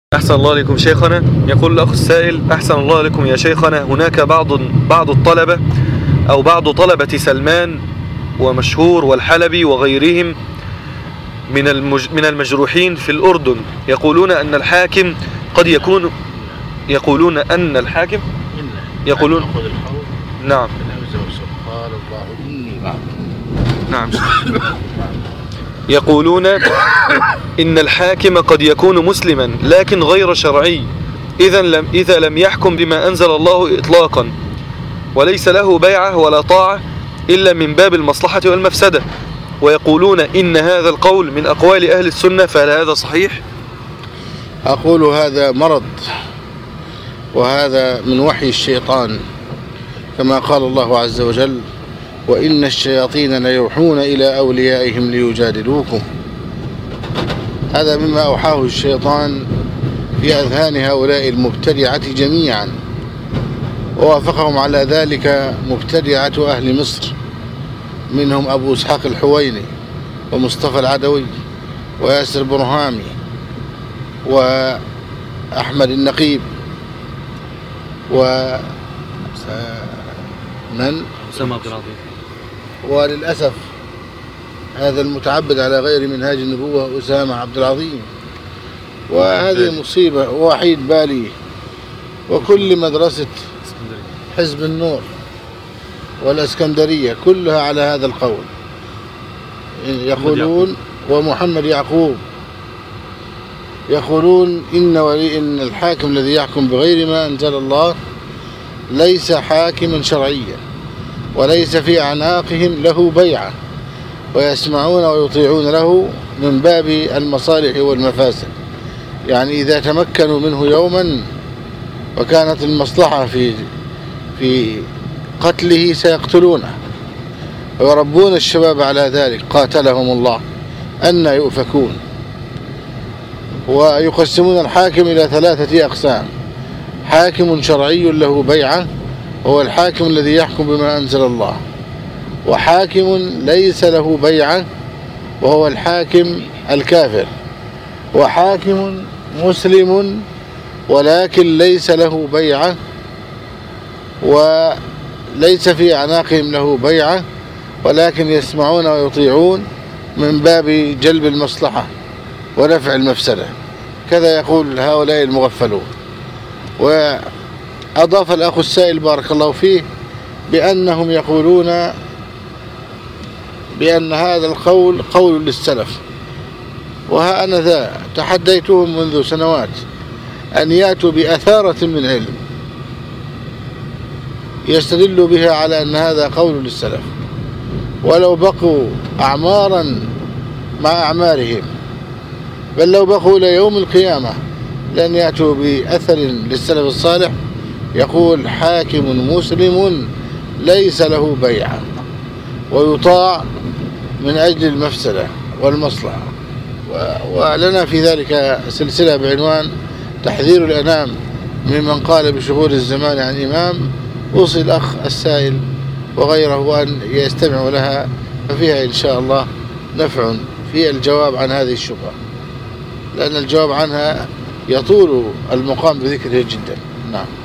أحسن الله عليكم شيخنا. يقول الأخ السائل: أحسن الله عليكم يا شيخنا، هناك بعض الطلبة أو بعض طلبة سلمان ومشهور والحلبي وغيرهم من المجروحين في الأردن يقولون أن الحاكم قد يكون يقولون نعم نعم يقولون إن الحاكم قد يكون مسلما لكن غير شرعي إذا لم يحكم بما أنزل الله إطلاقا، وليس له بيعة ولا طاعة إلا من باب المصلحة والمفسدة، ويقولون إن هذا القول من أقوال أهل السنة، فهل هذا صحيح؟ أقول هذا مرض، وهذا من وحي الشيطان، كما قال الله عز وجل: وإن الشياطين ليوحون إلى أوليائهم ليجادلوكم. هذا مما أوحاه الشيطان في أذهان هؤلاء المبتدعة جميعا، ووافقهم على ذلك مبتدعة أهل مصر، منهم أبو إسحاق الحويني ومصطفى العدوي وياسر برهامي وأحمد النقيب وللأسف هذا المتعبد على غير منهاج النبوة أسامة عبد العظيم. وهذه مصيبة، ووحيد بالي، وكل مدرسة حزب النور والإسكندرية كلها على هذا القول. يقولون ومحمد يعقوب يقولون إن الحاكم الذي يحكم بغير ما أنزل الله ليس حاكما شرعيا، وليس في أعناقهم له بيعة، ويسمعون ويطيعون له من باب المصالح والمفاسد. يعني إذا تمكنوا منه يوما وكانت المصلحة في قتله سيقتلونه، ويربون الشباب على ذلك، قاتلهم الله أن يؤفكون. ويقسمون الحاكم إلى 3 أقسام: حاكم شرعي له بيعة وهو الحاكم الذي يحكم بما أنزل الله، وحاكم ليس له بيعة وهو الحاكم الكافر، وحاكم مسلم ولكن ليس له بيعة وليس في أعناقهم له بيعة، ولكن يسمعون ويطيعون من باب جلب المصلحة ورفع المفسدة. كذا يقول هؤلاء المغفلون. وأضاف الأخ السائل بارك الله فيه بأنهم يقولون بأن هذا القول قول للسلف، وها أنا ذا تحديتهم منذ سنوات أن يأتوا بأثارة من علم يستدلوا بها على أن هذا قول للسلف، ولو بقوا أعمارا مع أعمارهم، بل لو بقوا إلى يوم القيامة لن يأتوا بأثر للسلف الصالح يقول حاكم مسلم ليس له بيعة ويطاع من أجل المفسدة والمصلحة. ولنا في ذلك سلسلة بعنوان تحذير الأنام ممن قال بشغول الزمان عن إمام. أوصي الأخ السائل وغيره أن يستمعوا لها، ففيها إن شاء الله نفع في الجواب عن هذه الشبهة، لأن الجواب عنها يطول المقام بذكره جدا. نعم.